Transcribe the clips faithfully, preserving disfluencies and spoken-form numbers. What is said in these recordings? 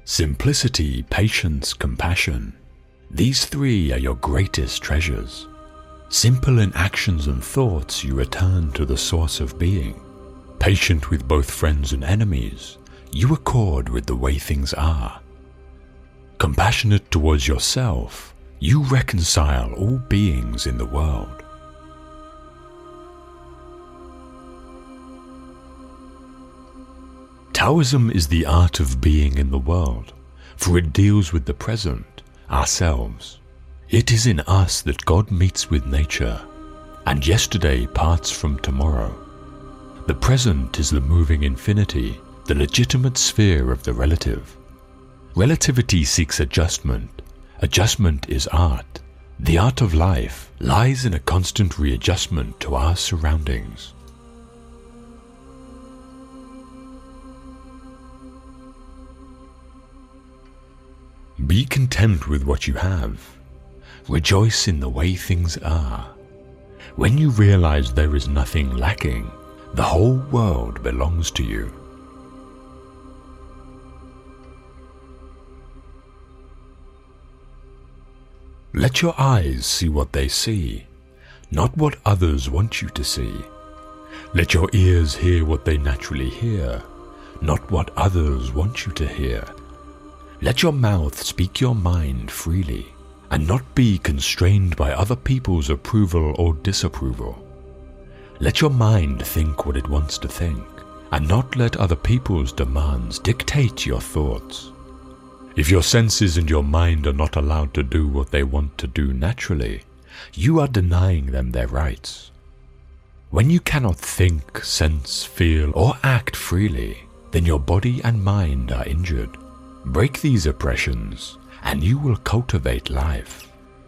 Simplicity, patience, compassion. These three are your greatest treasures. Simple in actions and thoughts, you return to the source of being. Patient with both friends and enemies, you accord with the way things are. Compassionate towards yourself, you reconcile all beings in the world. Taoism is the art of being in the world, for it deals with the present, ourselves. It is in us that God meets with nature, and yesterday parts from tomorrow. The present is the moving infinity, the legitimate sphere of the relative. Relativity seeks adjustment. Adjustment is art. The art of life lies in a constant readjustment to our surroundings. Be content with what you have. Rejoice in the way things are. When you realize there is nothing lacking, the whole world belongs to you. Let your eyes see what they see, not what others want you to see. Let your ears hear what they naturally hear, not what others want you to hear. Let your mouth speak your mind freely, and not be constrained by other people's approval or disapproval. Let your mind think what it wants to think, and not let other people's demands dictate your thoughts. If your senses and your mind are not allowed to do what they want to do naturally, you are denying them their rights. When you cannot think, sense, feel, or act freely, then your body and mind are injured. Break these oppressions, and you will cultivate life.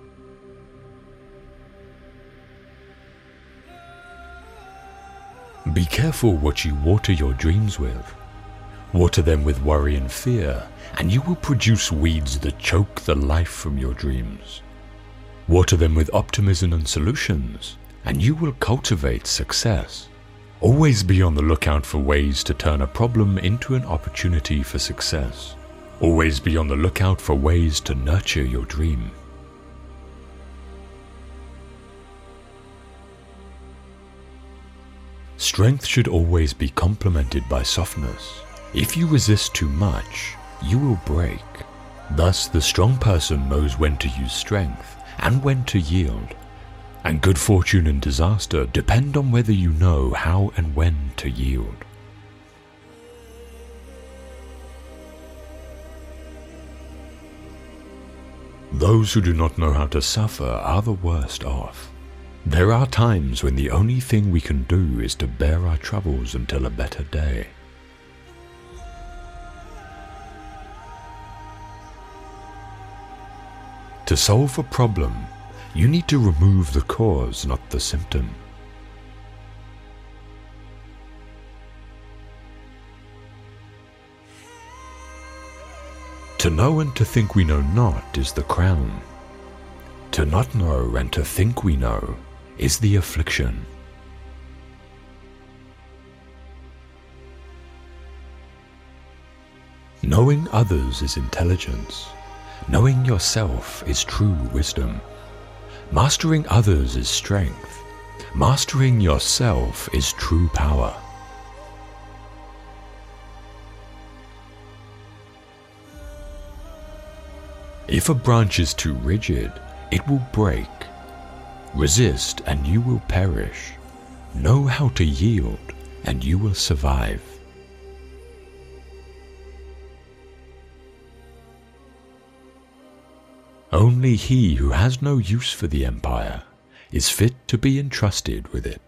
Be careful what you water your dreams with. Water them with worry and fear, and you will produce weeds that choke the life from your dreams. Water them with optimism and solutions, and you will cultivate success. Always be on the lookout for ways to turn a problem into an opportunity for success. Always be on the lookout for ways to nurture your dream. Strength should always be complemented by softness. If you resist too much, you will break. Thus, the strong person knows when to use strength and when to yield. And good fortune and disaster depend on whether you know how and when to yield. Those who do not know how to suffer are the worst off. There are times when the only thing we can do is to bear our troubles until a better day. To solve a problem, you need to remove the cause, not the symptom. To know and to think we know not is the crown. To not know and to think we know is the affliction. Knowing others is intelligence. Knowing yourself is true wisdom. Mastering others is strength. Mastering yourself is true power. If a branch is too rigid, it will break. Resist and you will perish. Know how to yield and you will survive. Only he who has no use for the empire is fit to be entrusted with it.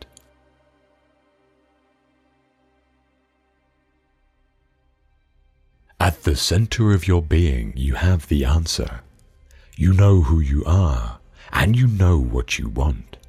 At the center of your being, you have the answer. You know who you are, and you know what you want.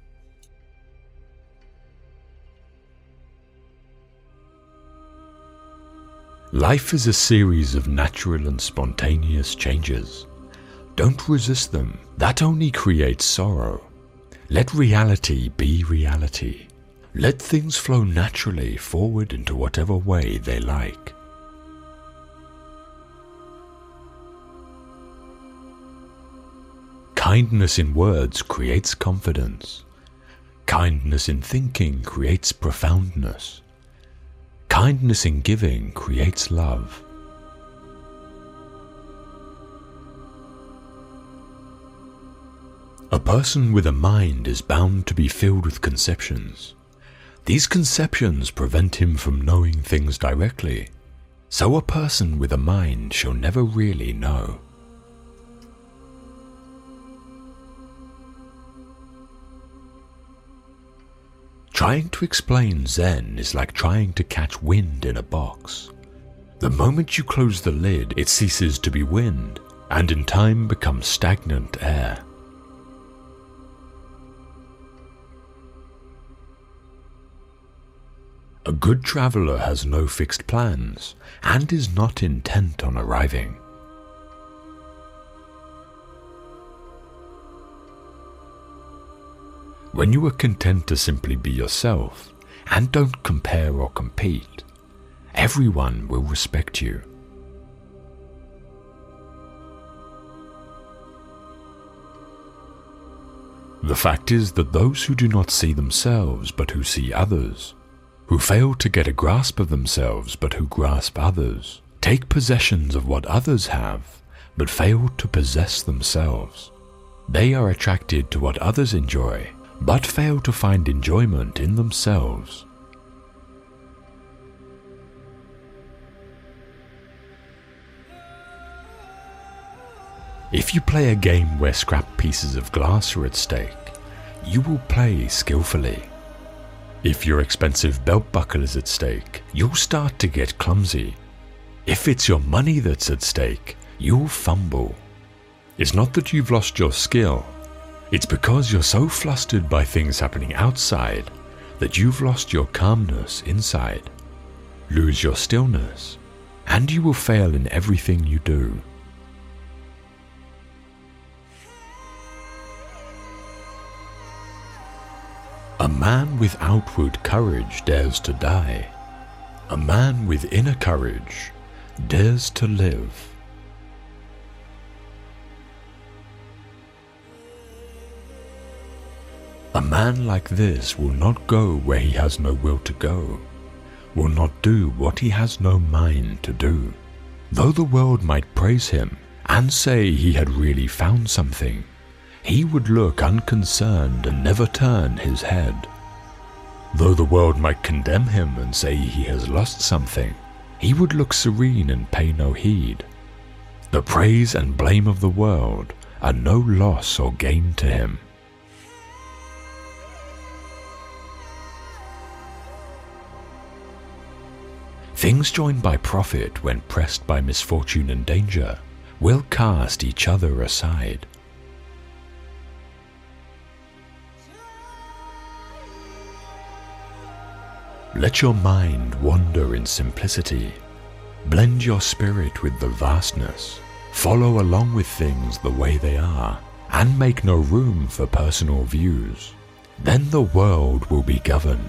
Life is a series of natural and spontaneous changes. Don't resist them. That only creates sorrow. Let reality be reality. Let things flow naturally forward into whatever way they like. Kindness in words creates confidence. Kindness in thinking creates profoundness. Kindness in giving creates love. A person with a mind is bound to be filled with conceptions. These conceptions prevent him from knowing things directly, so a person with a mind shall never really know. Trying to explain Zen is like trying to catch wind in a box. The moment you close the lid, it ceases to be wind, and in time becomes stagnant air. A good traveler has no fixed plans and is not intent on arriving. When you are content to simply be yourself and don't compare or compete, everyone will respect you. The fact is that those who do not see themselves but who see others, who fail to get a grasp of themselves but who grasp others, take possessions of what others have but fail to possess themselves. They are attracted to what others enjoy but fail to find enjoyment in themselves. If you play a game where scrap pieces of glass are at stake, you will play skillfully. If your expensive belt buckle is at stake, you'll start to get clumsy. If it's your money that's at stake, you'll fumble. It's not that you've lost your skill. It's because you're so flustered by things happening outside that you've lost your calmness inside. Lose your stillness, and you will fail in everything you do. A man with outward courage dares to die. A man with inner courage dares to live. A man like this will not go where he has no will to go, will not do what he has no mind to do. Though the world might praise him and say he had really found something, he would look unconcerned and never turn his head. Though the world might condemn him and say he has lost something, he would look serene and pay no heed. The praise and blame of the world are no loss or gain to him. Things joined by profit when pressed by misfortune and danger will cast each other aside. Let your mind wander in simplicity. Blend your spirit with the vastness. Follow along with things the way they are, and make no room for personal views. Then the world will be governed.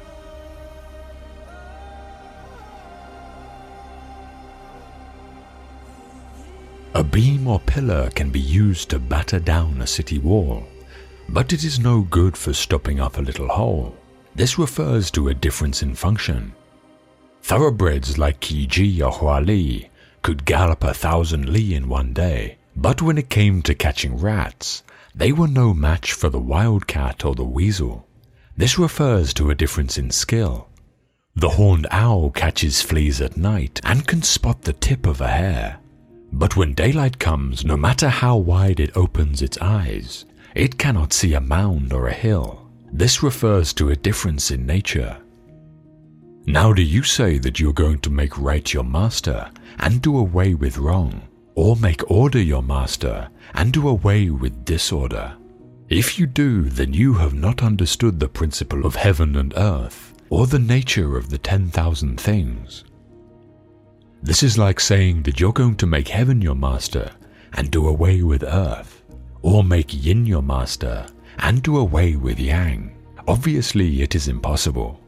A beam or pillar can be used to batter down a city wall, but it is no good for stopping up a little hole. This refers to a difference in function. Thoroughbreds like Qi or Huali could gallop a thousand li in one day, but when it came to catching rats, they were no match for the wildcat or the weasel. This refers to a difference in skill. The horned owl catches fleas at night and can spot the tip of a hair. But when daylight comes, no matter how wide it opens its eyes, it cannot see a mound or a hill. This refers to a difference in nature. Now do you say that you're going to make right your master and do away with wrong, or make order your master and do away with disorder? If you do, then you have not understood the principle of heaven and earth, or the nature of the ten thousand things. This is like saying that you're going to make heaven your master and do away with earth, or make yin your master and do away with yang. Obviously, it is impossible.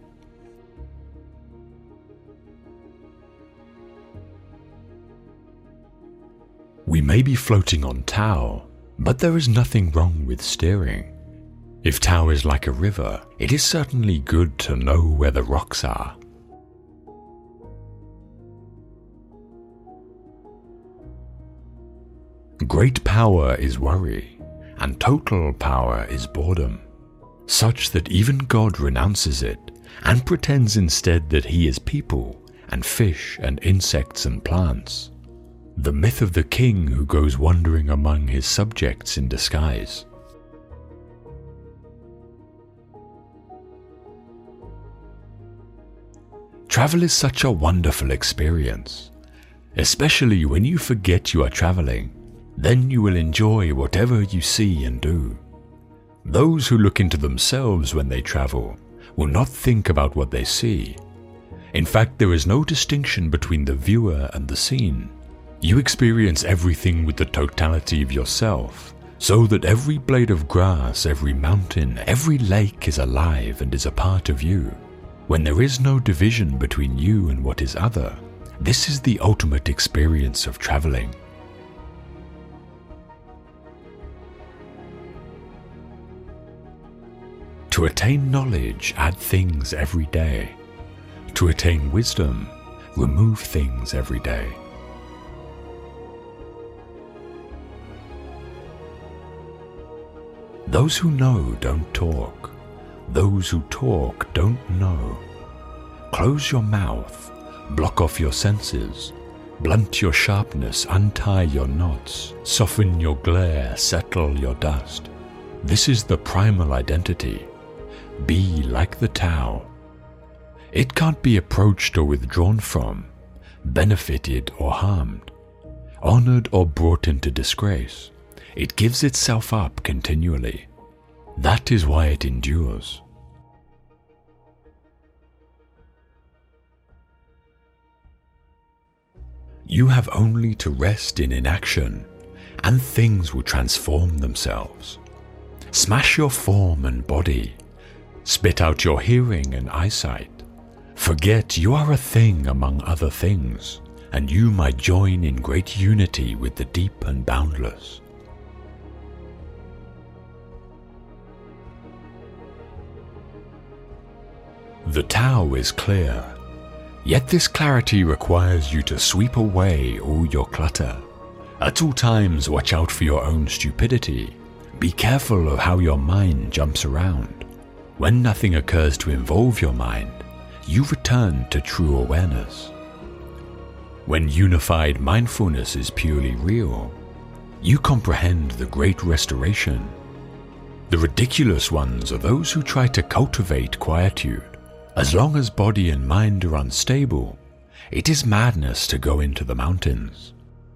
We may be floating on Tao, But there is nothing wrong with steering. If Tao is like a river, it is certainly good to know where the rocks are. Great power is worry, and total power is boredom, such that even God renounces it and pretends instead that he is people and fish and insects and plants. The myth of the king who goes wandering among his subjects in disguise. Travel is such a wonderful experience, especially when you forget you are traveling. Then you will enjoy whatever you see and do. Those who look into themselves when they travel will not think about what they see. In fact, there is no distinction between the viewer and the scene. You experience everything with the totality of yourself, so that every blade of grass, every mountain, every lake is alive and is a part of you. When there is no division between you and what is other, this is the ultimate experience of traveling. To attain knowledge, add things every day. To attain wisdom, remove things every day. Those who know don't talk. Those who talk don't know. Close your mouth, block off your senses, blunt your sharpness, untie your knots, soften your glare, settle your dust. This is the primal identity. Be like the Tao. It can't be approached or withdrawn from, benefited or harmed, honored or brought into disgrace. It gives itself up continually. That is why it endures. You have only to rest in inaction, and things will transform themselves. Smash your form and body. Spit out your hearing and eyesight. Forget you are a thing among other things, and you might join in great unity with the deep and boundless. The Tao is clear, yet this clarity requires you to sweep away all your clutter. At all times, watch out for your own stupidity. Be careful of how your mind jumps around. When nothing occurs to involve your mind, you return to true awareness. When unified mindfulness is purely real, you comprehend the great restoration. The ridiculous ones are those who try to cultivate quietude. As long as body and mind are unstable, it is madness to go into the mountains.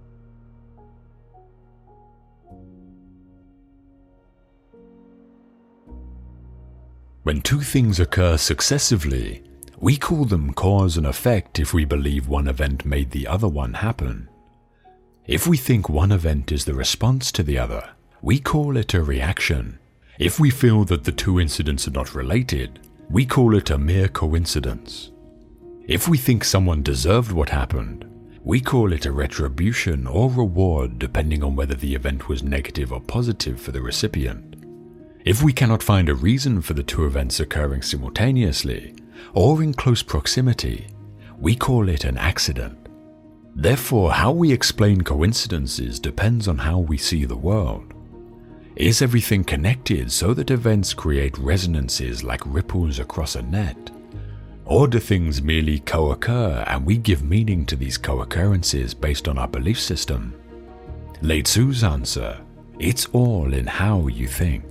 When two things occur successively, we call them cause and effect if we believe one event made the other one happen. If we think one event is the response to the other, we call it a reaction. If we feel that the two incidents are not related, we call it a mere coincidence. If we think someone deserved what happened, we call it a retribution or reward depending on whether the event was negative or positive for the recipient. If we cannot find a reason for the two events occurring simultaneously or in close proximity, we call it an accident. Therefore, how we explain coincidences depends on how we see the world. Is everything connected so that events create resonances like ripples across a net? Or do things merely co-occur and we give meaning to these co-occurrences based on our belief system? Lao Tzu's answer, it's all in how you think.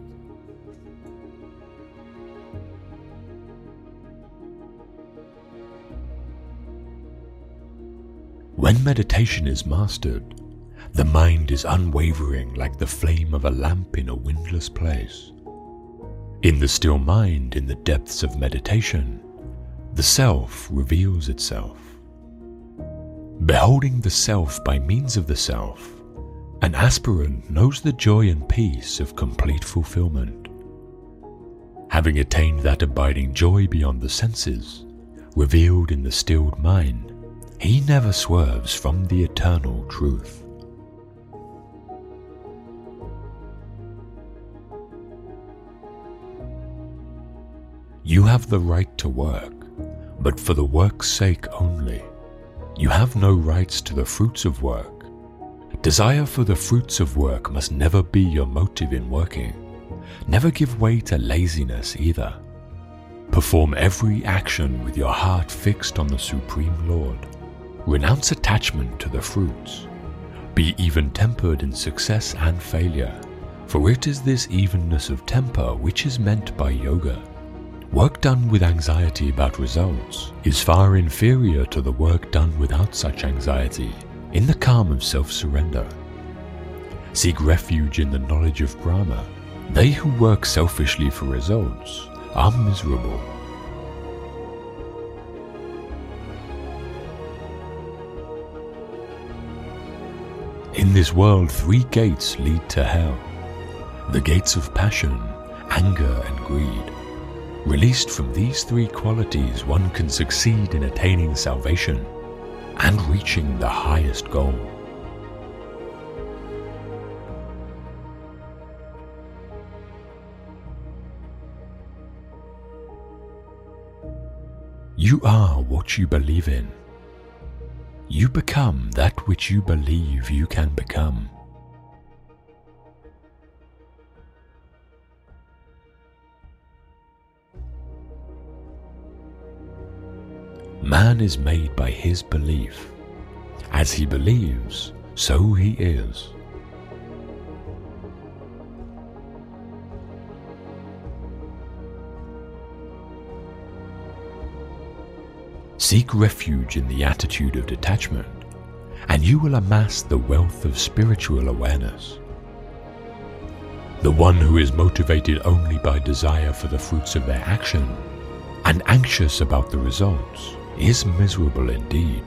When meditation is mastered, the mind is unwavering like the flame of a lamp in a windless place. In the still mind, in the depths of meditation, the self reveals itself. Beholding the self by means of the self, an aspirant knows the joy and peace of complete fulfillment. Having attained that abiding joy beyond the senses, revealed in the stilled mind, he never swerves from the eternal truth. You have the right to work, but for the work's sake only. You have no rights to the fruits of work. Desire for the fruits of work must never be your motive in working. Never give way to laziness either. Perform every action with your heart fixed on the Supreme Lord. Renounce attachment to the fruits. Be even-tempered in success and failure, for it is this evenness of temper which is meant by yoga. Work done with anxiety about results is far inferior to the work done without such anxiety, in the calm of self-surrender. Seek refuge in the knowledge of Brahma. They who work selfishly for results are miserable. In this world, three gates lead to hell. The gates of passion, anger, and greed. Released from these three qualities, one can succeed in attaining salvation and reaching the highest goal. You are what you believe in. You become that which you believe you can become. Man is made by his belief. As he believes, so he is. Seek refuge in the attitude of detachment, and you will amass the wealth of spiritual awareness. The one who is motivated only by desire for the fruits of their action and anxious about the results is miserable indeed.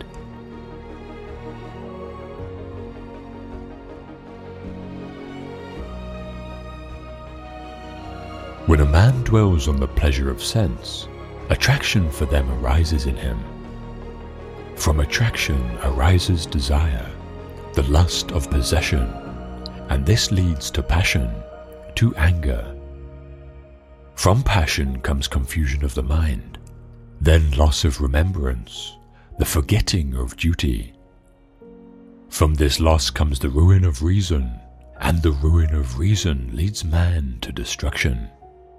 When a man dwells on the pleasure of sense, attraction for them arises in him. From attraction arises desire, the lust of possession, and this leads to passion, to anger. From passion comes confusion of the mind, then loss of remembrance, the forgetting of duty. From this loss comes the ruin of reason, and the ruin of reason leads man to destruction.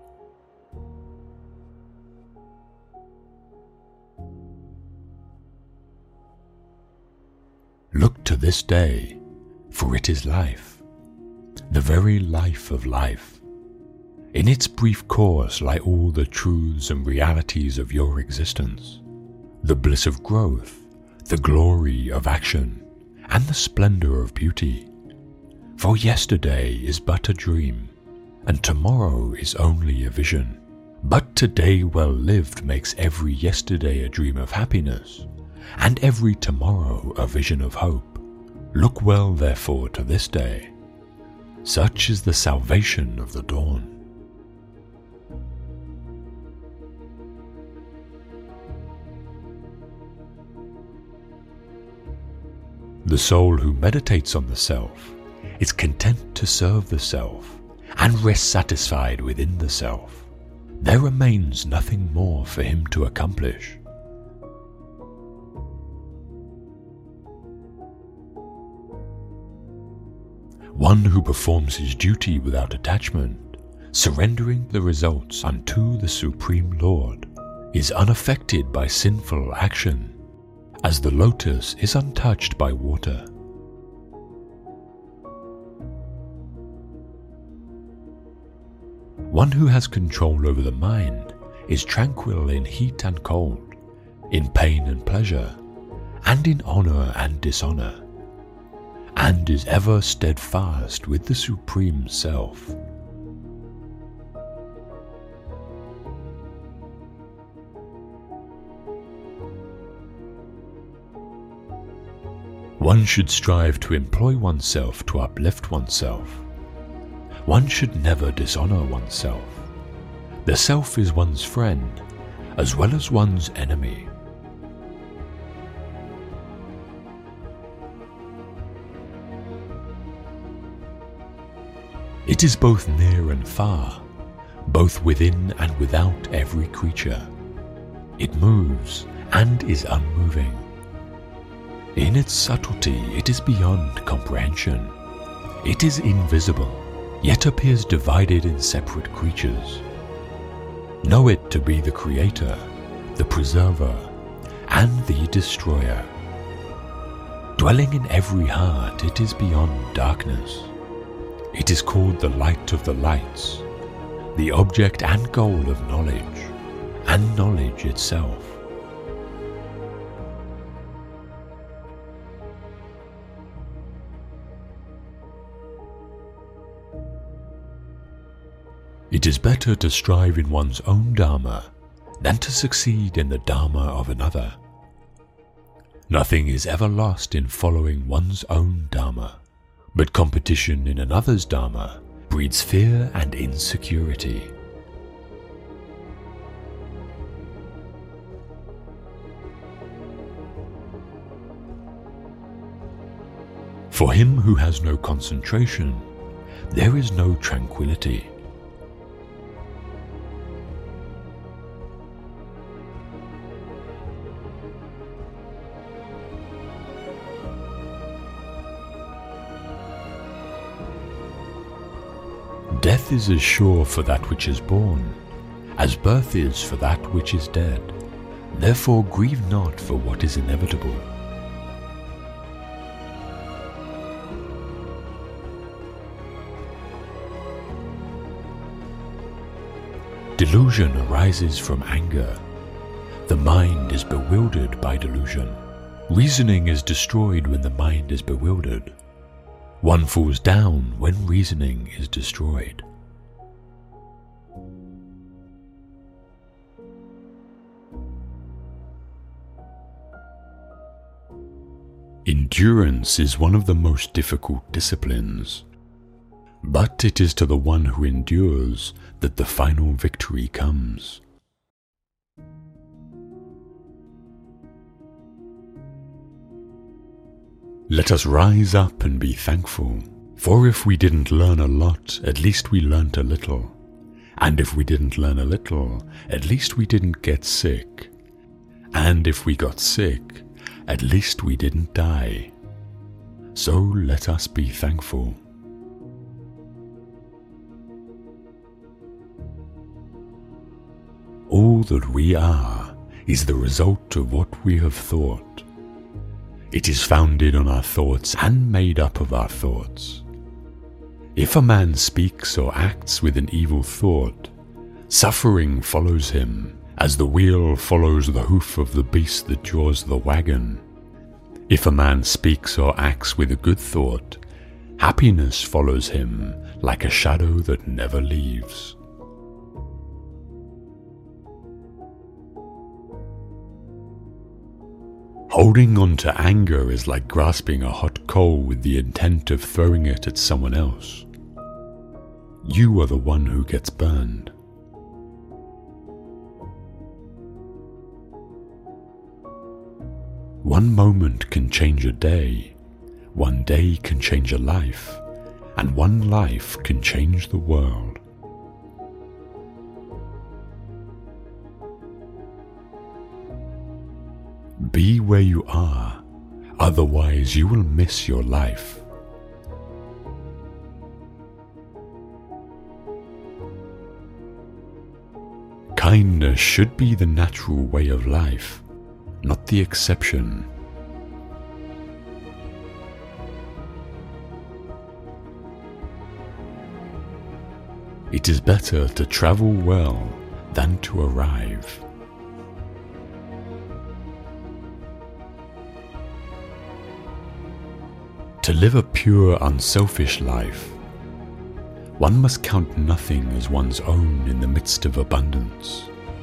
Look to this day, for it is life, the very life of life. In its brief course lie all the truths and realities of your existence, the bliss of growth, the glory of action, and the splendor of beauty. For yesterday is but a dream, and tomorrow is only a vision. But today well lived makes every yesterday a dream of happiness, and every tomorrow a vision of hope. Look well, therefore, to this day. Such is the salvation of the dawn. The soul who meditates on the self is content to serve the self and rests satisfied within the self. There remains nothing more for him to accomplish. One who performs his duty without attachment, surrendering the results unto the Supreme Lord, is unaffected by sinful action, as the lotus is untouched by water. One who has control over the mind is tranquil in heat and cold, in pain and pleasure, and in honor and dishonor, and is ever steadfast with the Supreme Self. One should strive to employ oneself to uplift oneself. One should never dishonor oneself. The self is one's friend, as well as one's enemy. It is both near and far, both within and without every creature. It moves and is unmoving. In its subtlety, it is beyond comprehension. It is invisible, yet appears divided in separate creatures. Know it to be the creator, the preserver, and the destroyer. Dwelling in every heart, it is beyond darkness. It is called the light of the lights, the object and goal of knowledge, and knowledge itself. It is better to strive in one's own Dharma than to succeed in the Dharma of another. Nothing is ever lost in following one's own Dharma, but competition in another's Dharma breeds fear and insecurity. For him who has no concentration, there is no tranquility. Death is as sure for that which is born, as birth is for that which is dead. Therefore grieve not for what is inevitable. Delusion arises from anger. The mind is bewildered by delusion. Reasoning is destroyed when the mind is bewildered. One falls down when reasoning is destroyed. Endurance is one of the most difficult disciplines, but it is to the one who endures that the final victory comes. Let us rise up and be thankful, for if we didn't learn a lot, at least we learnt a little. And if we didn't learn a little, at least we didn't get sick. And if we got sick, at least we didn't die. So let us be thankful. All that we are is the result of what we have thought. It is founded on our thoughts and made up of our thoughts. If a man speaks or acts with an evil thought, suffering follows him, as the wheel follows the hoof of the beast that draws the wagon. If a man speaks or acts with a good thought, happiness follows him like a shadow that never leaves. Holding on to anger is like grasping a hot coal with the intent of throwing it at someone else. You are the one who gets burned. One moment can change a day, one day can change a life, and one life can change the world. Be where you are, otherwise you will miss your life. Kindness should be the natural way of life, not the exception. It is better to travel well than to arrive. To live a pure, unselfish life, one must count nothing as one's own in the midst of abundance.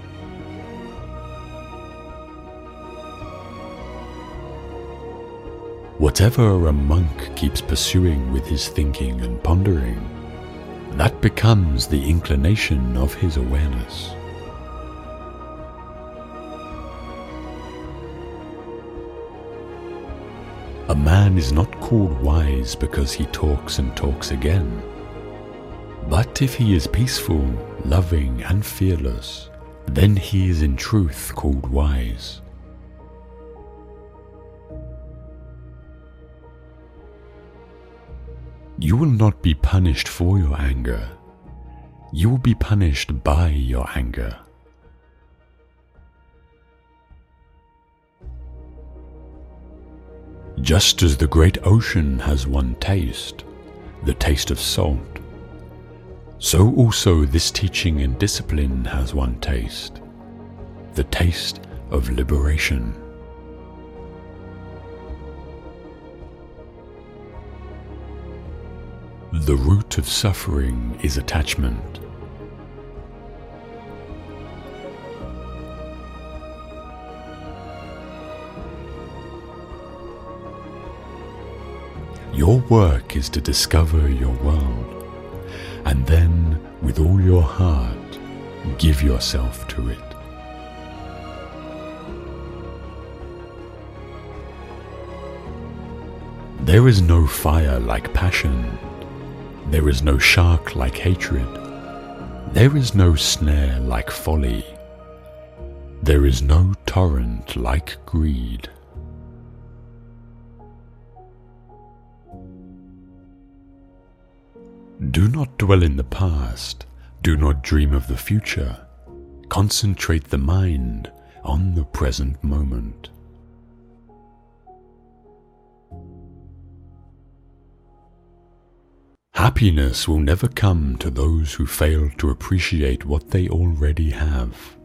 Whatever a monk keeps pursuing with his thinking and pondering, that becomes the inclination of his awareness. A man is not called wise because he talks and talks again. But if he is peaceful, loving, and fearless, then he is in truth called wise. You will not be punished for your anger. You will be punished by your anger. Just as the great ocean has one taste, the taste of salt, so also this teaching and discipline has one taste, the taste of liberation. The root of suffering is attachment. Your work is to discover your world, and then, with all your heart, give yourself to it. There is no fire like passion. There is no shark like hatred. There is no snare like folly. There is no torrent like greed. Do not dwell in the past. Do not dream of the future. Concentrate the mind on the present moment. Happiness will never come to those who fail to appreciate what they already have.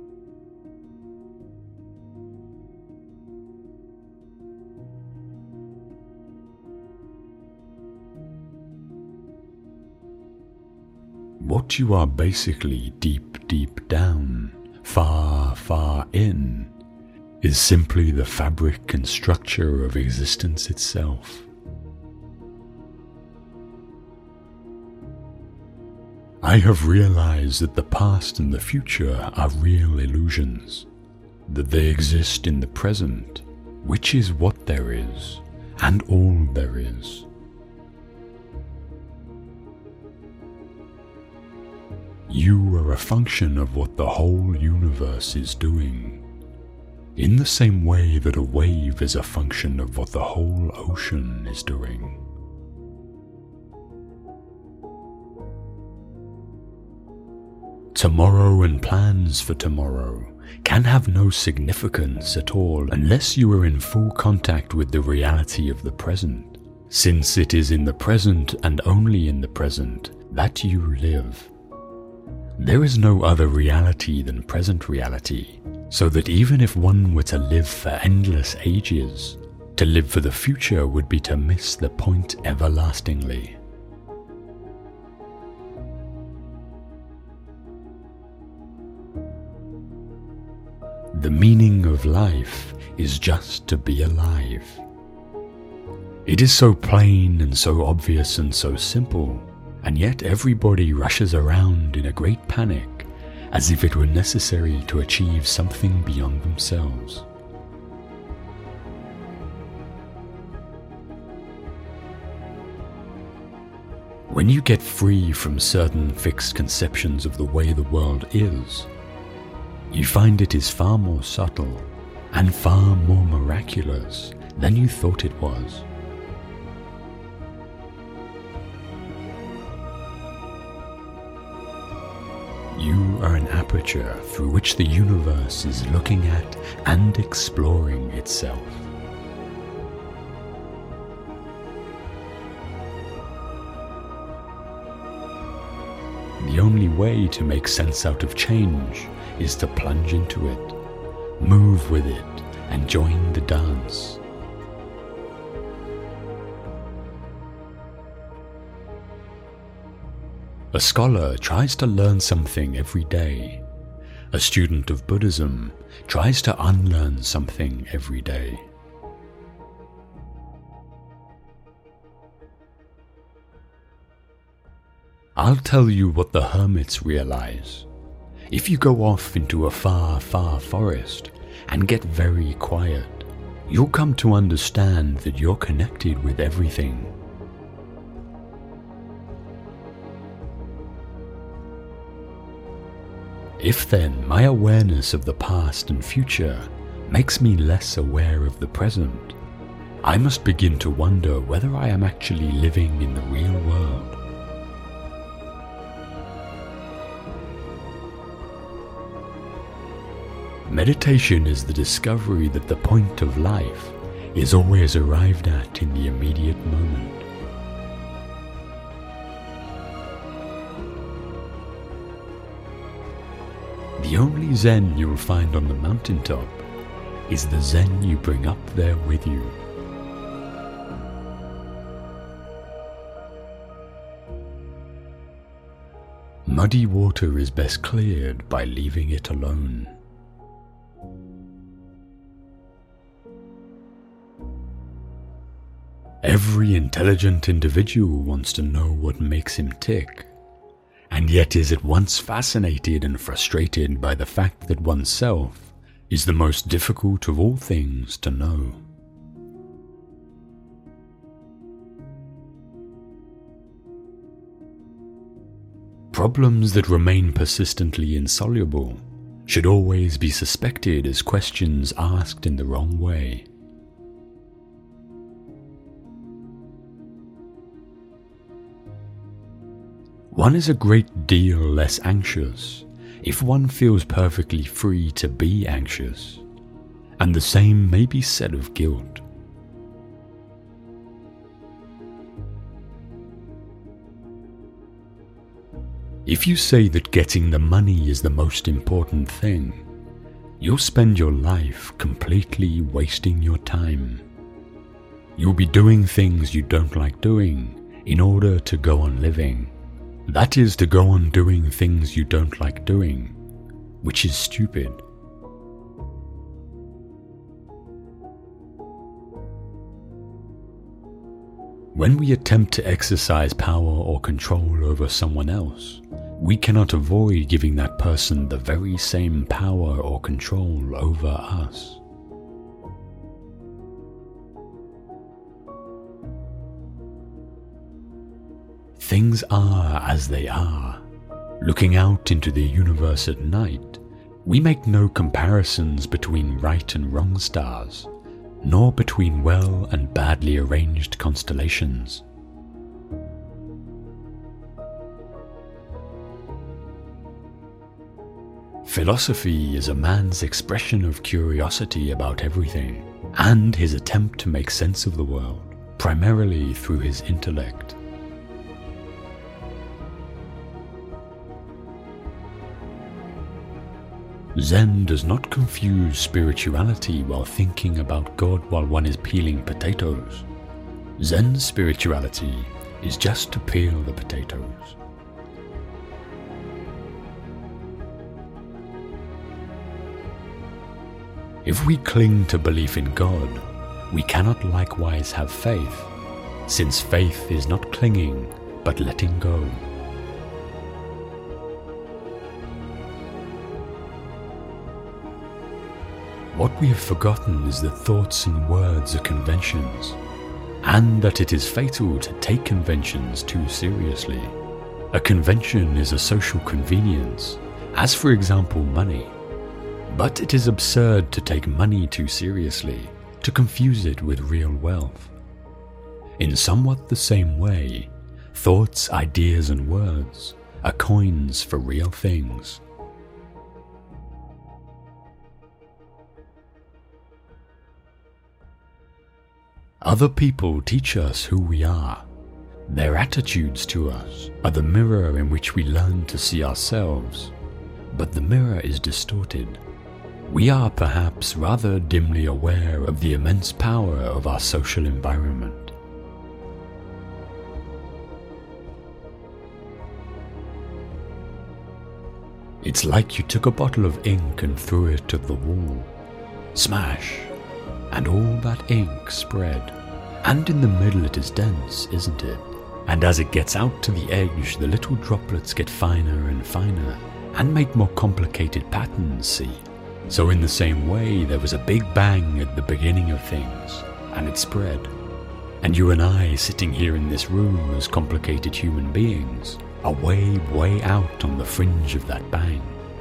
What you are basically deep, deep down, far, far in, is simply the fabric and structure of existence itself. I have realized that the past and the future are real illusions, that they exist in the present, which is what there is, and all there is. You are a function of what the whole universe is doing, in the same way that a wave is a function of what the whole ocean is doing. Tomorrow and plans for tomorrow can have no significance at all unless you are in full contact with the reality of the present, since it is in the present and only in the present that you live. There is no other reality than present reality, so that even if one were to live for endless ages, to live for the future would be to miss the point everlastingly. The meaning of life is just to be alive. It is so plain and so obvious and so simple, and yet everybody rushes around in a great panic, as if it were necessary to achieve something beyond themselves. When you get free from certain fixed conceptions of the way the world is, you find it is far more subtle and far more miraculous than you thought it was. You are an aperture through which the universe is looking at and exploring itself. The only way to make sense out of change is to plunge into it, move with it, and join the dance. A scholar tries to learn something every day. A student of Buddhism tries to unlearn something every day. I'll tell you what the hermits realize. If you go off into a far, far forest and get very quiet, you'll come to understand that you're connected with everything. If then my awareness of the past and future makes me less aware of the present, I must begin to wonder whether I am actually living in the real world. Meditation is the discovery that the point of life is always arrived at in the immediate moment. The only Zen you'll find on the mountaintop is the Zen you bring up there with you. Muddy water is best cleared by leaving it alone. Every intelligent individual wants to know what makes him tick, and yet is at once fascinated and frustrated by the fact that oneself is the most difficult of all things to know. Problems that remain persistently insoluble should always be suspected as questions asked in the wrong way. One is a great deal less anxious if one feels perfectly free to be anxious, and the same may be said of guilt. If you say that getting the money is the most important thing, you'll spend your life completely wasting your time. You'll be doing things you don't like doing in order to go on living. That is, to go on doing things you don't like doing, which is stupid. When we attempt to exercise power or control over someone else, we cannot avoid giving that person the very same power or control over us. Things are as they are. Looking out into the universe at night, we make no comparisons between right and wrong stars, nor between well and badly arranged constellations. Philosophy is a man's expression of curiosity about everything, and his attempt to make sense of the world, primarily through his intellect. Zen does not confuse spirituality while thinking about God while one is peeling potatoes. Zen spirituality is just to peel the potatoes. If we cling to belief in God, we cannot likewise have faith, since faith is not clinging, but letting go. What we have forgotten is that thoughts and words are conventions, and that it is fatal to take conventions too seriously. A convention is a social convenience, as for example money, but it is absurd to take money too seriously, to confuse it with real wealth. In somewhat the same way, thoughts, ideas, and words are coins for real things. Other people teach us who we are. Their attitudes to us are the mirror in which we learn to see ourselves, but the mirror is distorted. We are perhaps rather dimly aware of the immense power of our social environment. It's like you took a bottle of ink and threw it at the wall. Smash! And all that ink spread. And in the middle it is dense, isn't it? And as it gets out to the edge, the little droplets get finer and finer, and make more complicated patterns, see? So in the same way, there was a big bang at the beginning of things, and it spread. And you and I, sitting here in this room as complicated human beings, are way, way out on the fringe of that bang.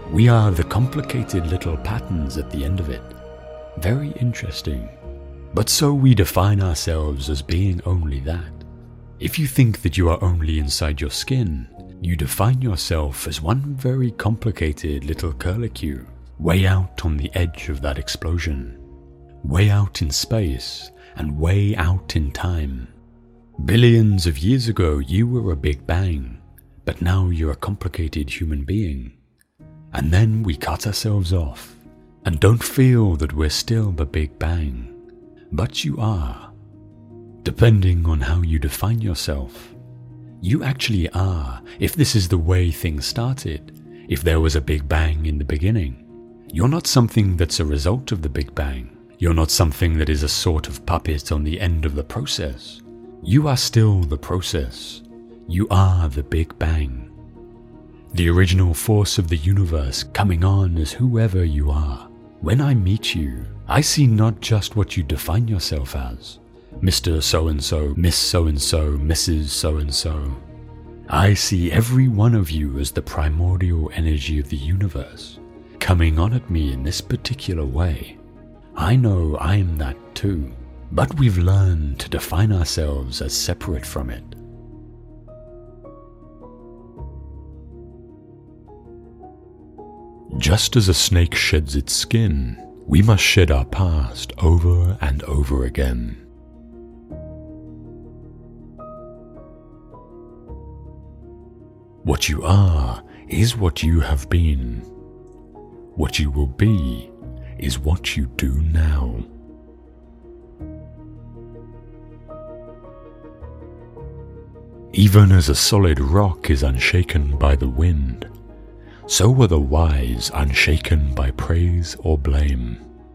We are the complicated little patterns at the end of it. Very interesting. But so we define ourselves as being only that. If you think that you are only inside your skin, you define yourself as one very complicated little curlicue, way out on the edge of that explosion, way out in space and way out in time. Billions of years ago you were a Big Bang, but now you're a complicated human being. And then we cut ourselves off and don't feel that we're still the Big Bang, but you are. Depending on how you define yourself, you actually are. If this is the way things started, if there was a Big Bang in the beginning, you're not something that's a result of the Big Bang. You're not something that is a sort of puppet on the end of the process. You are still the process. You are the Big Bang. The original force of the universe coming on as whoever you are. When I meet you, I see not just what you define yourself as, Mister So-and-so, Miss So-and-so, Missus So-and-so. I see every one of you as the primordial energy of the universe, coming on at me in this particular way. I know I am that too, but we've learned to define ourselves as separate from it. Just as a snake sheds its skin, we must shed our past over and over again. What you are is what you have been. What you will be is what you do now. Even as a solid rock is unshaken by the wind, so were the wise unshaken by praise or blame.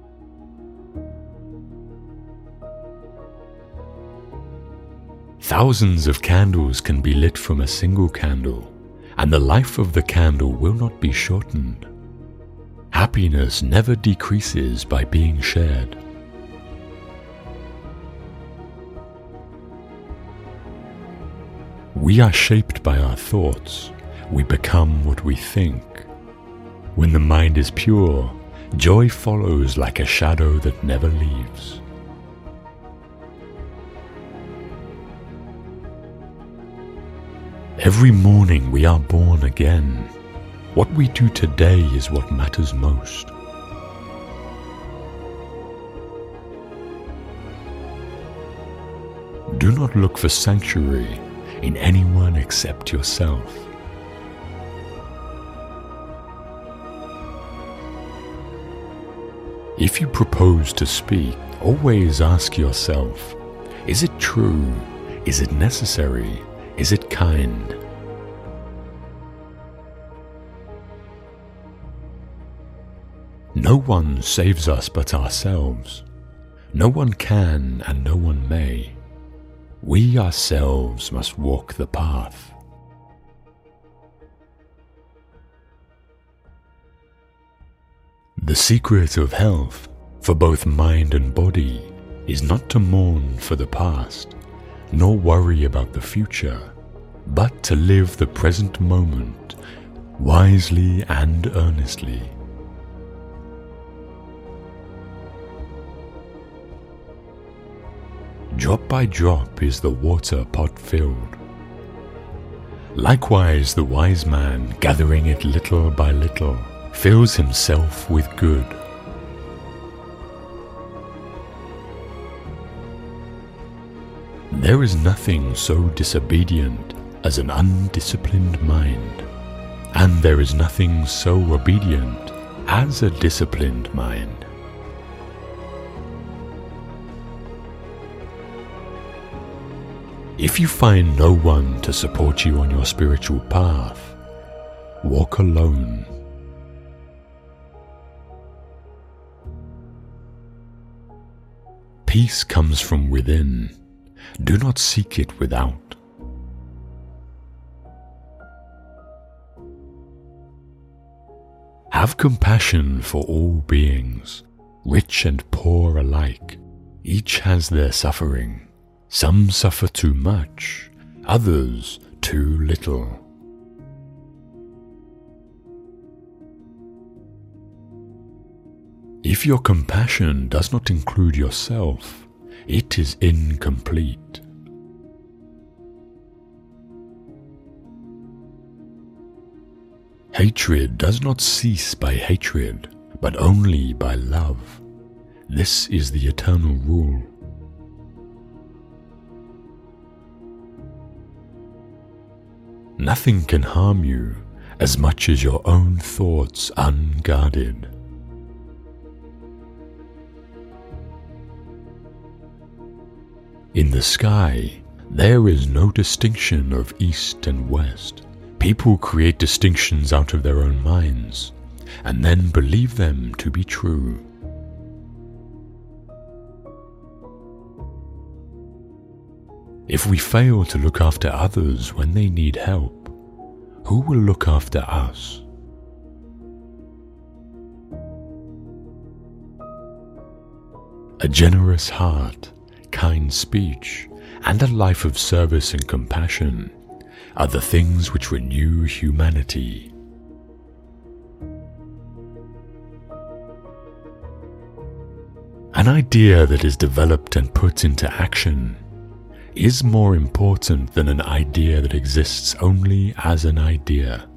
Thousands of candles can be lit from a single candle, and the life of the candle will not be shortened. Happiness never decreases by being shared. We are shaped by our thoughts. We become what we think. When the mind is pure, joy follows like a shadow that never leaves. Every morning we are born again. What we do today is what matters most. Do not look for sanctuary in anyone except yourself. If you propose to speak, always ask yourself, is it true? Is it necessary? Is it kind? No one saves us but ourselves. No one can and no one may. We ourselves must walk the path. The secret of health, for both mind and body, is not to mourn for the past, nor worry about the future, but to live the present moment wisely and earnestly. Drop by drop is the water pot filled. Likewise the wise man, gathering it little by little, fills himself with good. There is nothing so disobedient as an undisciplined mind, and there is nothing so obedient as a disciplined mind. If you find no one to support you on your spiritual path, walk alone. Peace comes from within. Do not seek it without. Have compassion for all beings, rich and poor alike. Each has their suffering. Some suffer too much, others too little. If your compassion does not include yourself, it is incomplete. Hatred does not cease by hatred, but only by love. This is the eternal rule. Nothing can harm you as much as your own thoughts unguarded. In the sky, there is no distinction of east and west. People create distinctions out of their own minds, and then believe them to be true. If we fail to look after others when they need help, who will look after us? A generous heart, kind speech, and a life of service and compassion are the things which renew humanity. An idea that is developed and put into action is more important than an idea that exists only as an idea.